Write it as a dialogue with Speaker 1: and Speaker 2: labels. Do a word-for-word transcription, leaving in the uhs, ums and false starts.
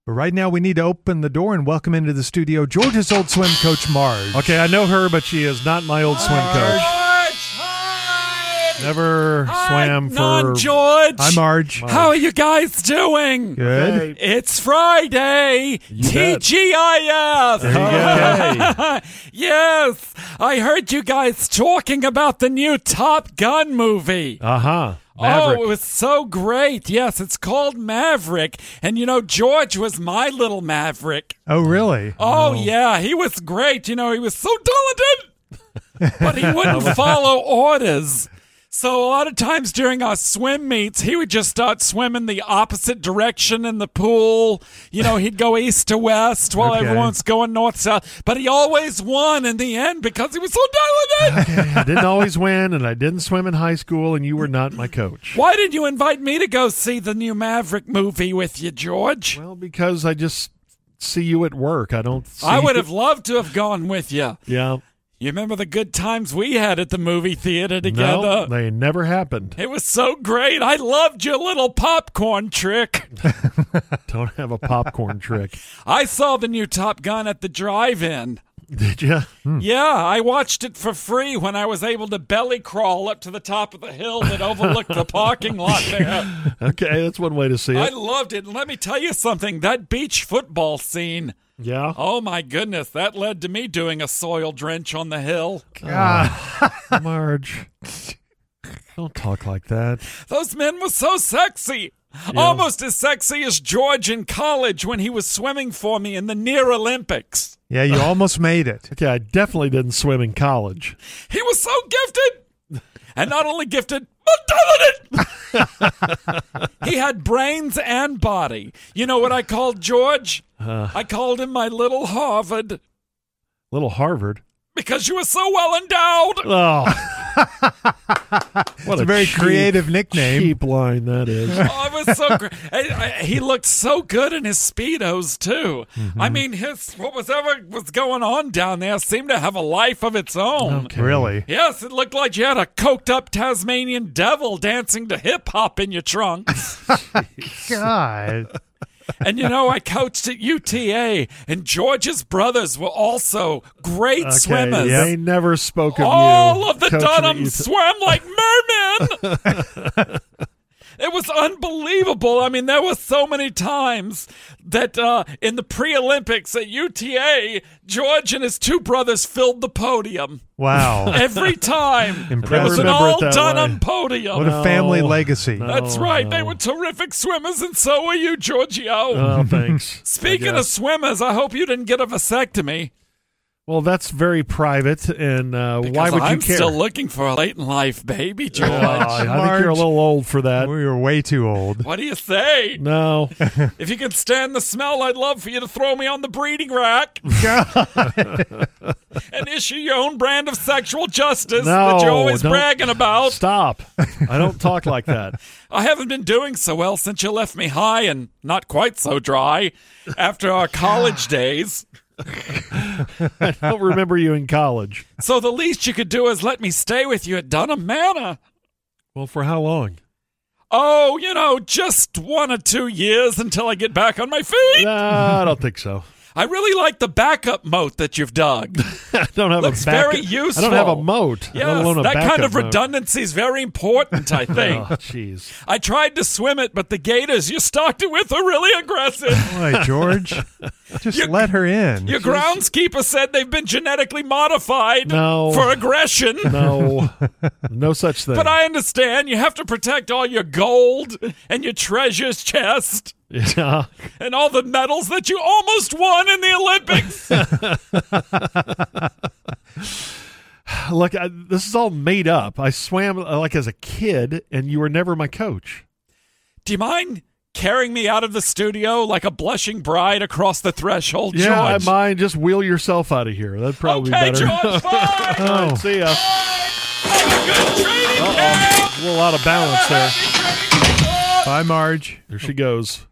Speaker 1: But right now, we need to open the door and welcome into the studio George's old swim coach, Marge.
Speaker 2: Okay, I know her, but she is not my old swim coach. Never
Speaker 3: Hi,
Speaker 2: swam for...
Speaker 3: Non-George.
Speaker 1: Hi, Marge.
Speaker 2: Marge.
Speaker 3: How are you guys doing?
Speaker 1: Good.
Speaker 2: Okay.
Speaker 3: It's Friday.
Speaker 2: You
Speaker 3: T
Speaker 2: bet.
Speaker 3: G I F.
Speaker 2: There you go.
Speaker 3: Okay. Yes, I heard you guys talking about the new Top Gun movie.
Speaker 2: Uh-huh. Maverick.
Speaker 3: Oh, it was so great. Yes, it's called Maverick. And, you know, George was my little Maverick.
Speaker 1: Oh, really?
Speaker 3: Oh, yeah, he was great. You know, he was so talented, but he wouldn't follow orders. So a lot of times during our swim meets, he would just start swimming the opposite direction in the pool. You know, he'd go east to west while
Speaker 1: Okay.
Speaker 3: everyone's going north-south. But he always won in the end because he was so talented.
Speaker 2: Okay, I didn't always win, and I didn't swim in high school, and you were not my coach.
Speaker 3: Why did you invite me to go see the new Maverick movie with you, George?
Speaker 2: Well, because I just see you at work. I don't see...
Speaker 3: I would have loved to have gone with you.
Speaker 2: Yeah.
Speaker 3: You remember the good times we had at the movie theater
Speaker 2: No,
Speaker 3: together?
Speaker 2: they never happened.
Speaker 3: It was so great. I loved your little popcorn trick.
Speaker 2: Don't have a popcorn trick.
Speaker 3: I saw the new Top Gun at the drive-in.
Speaker 2: Did you?
Speaker 3: Yeah, I watched it for free when I was able to belly crawl up to the top of the hill that overlooked the parking lot there.
Speaker 2: Okay, that's one way to see
Speaker 3: I
Speaker 2: it.
Speaker 3: loved it. And let me tell you something, that beach football scene,
Speaker 2: Yeah.
Speaker 3: oh my goodness, that led to me doing a soil drench on the hill.
Speaker 1: Ah,
Speaker 2: Marge, don't talk like that.
Speaker 3: Those men were so sexy. Almost as sexy as George in college when he was swimming for me in the near Olympics.
Speaker 1: yeah, you almost made it.
Speaker 2: Okay, I definitely didn't swim in college.
Speaker 3: He was so gifted. And not only gifted, but talented. He had brains and body. You know what I called George?
Speaker 2: Uh,
Speaker 3: I called him my little Harvard
Speaker 2: little Harvard.
Speaker 3: because you were so well endowed.
Speaker 2: Oh. What
Speaker 1: It's a very
Speaker 2: cheap,
Speaker 1: creative nickname.
Speaker 2: cheap line that is.
Speaker 3: Oh, it was so great. I- I- He looked so good in his Speedos, too.
Speaker 2: Mm-hmm.
Speaker 3: I mean, his what was ever was going on down there seemed to have a life of its own.
Speaker 2: Okay.
Speaker 1: Really?
Speaker 3: Yes, it looked like you had a coked up Tasmanian devil dancing to hip hop in your trunks.
Speaker 1: God.
Speaker 3: And you know, I coached at U T A, and George's brothers were also great
Speaker 2: Okay,
Speaker 3: swimmers.
Speaker 2: They never spoke of
Speaker 3: All
Speaker 2: you.
Speaker 3: of the
Speaker 2: coaching at
Speaker 3: Dunham
Speaker 2: U T
Speaker 3: swam like mermen. It was unbelievable. I mean, there were so many times that uh, in the pre-Olympics at U T A, George and his two brothers filled the podium.
Speaker 1: Wow.
Speaker 3: Every time. It
Speaker 1: Impressive.
Speaker 3: was an
Speaker 2: Remember it
Speaker 3: all
Speaker 2: that
Speaker 3: Dunham
Speaker 2: way.
Speaker 3: podium.
Speaker 1: What a family
Speaker 2: No.
Speaker 1: legacy.
Speaker 2: No.
Speaker 3: That's right. They
Speaker 2: no.
Speaker 3: were terrific swimmers, and so were you, Giorgio.
Speaker 2: Oh, thanks.
Speaker 3: Speaking
Speaker 2: I
Speaker 3: of
Speaker 2: guess.
Speaker 3: swimmers, I hope you didn't get a vasectomy.
Speaker 2: Well, that's very private, and uh, why
Speaker 3: Because
Speaker 2: would you
Speaker 3: I'm
Speaker 2: care?
Speaker 3: still looking for a late in life baby, George.
Speaker 2: Oh, I think
Speaker 1: Marge.
Speaker 2: you're a little old for that.
Speaker 1: We were way too old.
Speaker 3: What do you say?
Speaker 2: No.
Speaker 3: If you can stand the smell, I'd love for you to throw me on the breeding rack and issue your own brand of sexual justice that
Speaker 2: No,
Speaker 3: you're always
Speaker 2: don't-
Speaker 3: bragging about.
Speaker 2: Stop. I don't talk like that.
Speaker 3: I haven't been doing so well since you left me high and not quite so dry after our college days.
Speaker 2: I don't remember you in college.
Speaker 3: So the least you could do is let me stay with you at Dunham Manor.
Speaker 2: Well, for how long?
Speaker 3: Oh, you know, just one or two years until I get back on my feet.
Speaker 2: No, I don't think so.
Speaker 3: I really like the backup moat that you've dug.
Speaker 2: I don't have
Speaker 3: Looks
Speaker 2: a back-
Speaker 3: very useful.
Speaker 2: I don't have a moat.
Speaker 3: Yes,
Speaker 2: let alone a
Speaker 3: that kind
Speaker 2: backup
Speaker 3: of
Speaker 2: moat.
Speaker 3: redundancy is very important, I think.
Speaker 2: Oh, jeez.
Speaker 3: I tried to swim it, but the gators you stocked it with are really aggressive.
Speaker 1: Boy, George, just
Speaker 3: Your-
Speaker 1: let her in.
Speaker 3: Your groundskeeper said they've been genetically modified
Speaker 2: No.
Speaker 3: for aggression.
Speaker 2: No, no such thing.
Speaker 3: But I understand you have to protect all your gold and your treasures chest
Speaker 2: yeah.
Speaker 3: and all the medals that you almost won in the Olympics.
Speaker 2: Look, I, this is all made up. I swam uh, like as a kid, and you were never my coach.
Speaker 3: Do you mind carrying me out of the studio like a blushing bride across the threshold,
Speaker 2: Yeah, I
Speaker 3: George?
Speaker 2: mind. Just wheel yourself out of here. That'd probably
Speaker 3: Okay,
Speaker 2: be better.
Speaker 3: George, bye.
Speaker 2: All right, see ya.
Speaker 3: Have a good training camp.
Speaker 2: A little out of balance there.
Speaker 1: Bye, Marge.
Speaker 2: There she goes.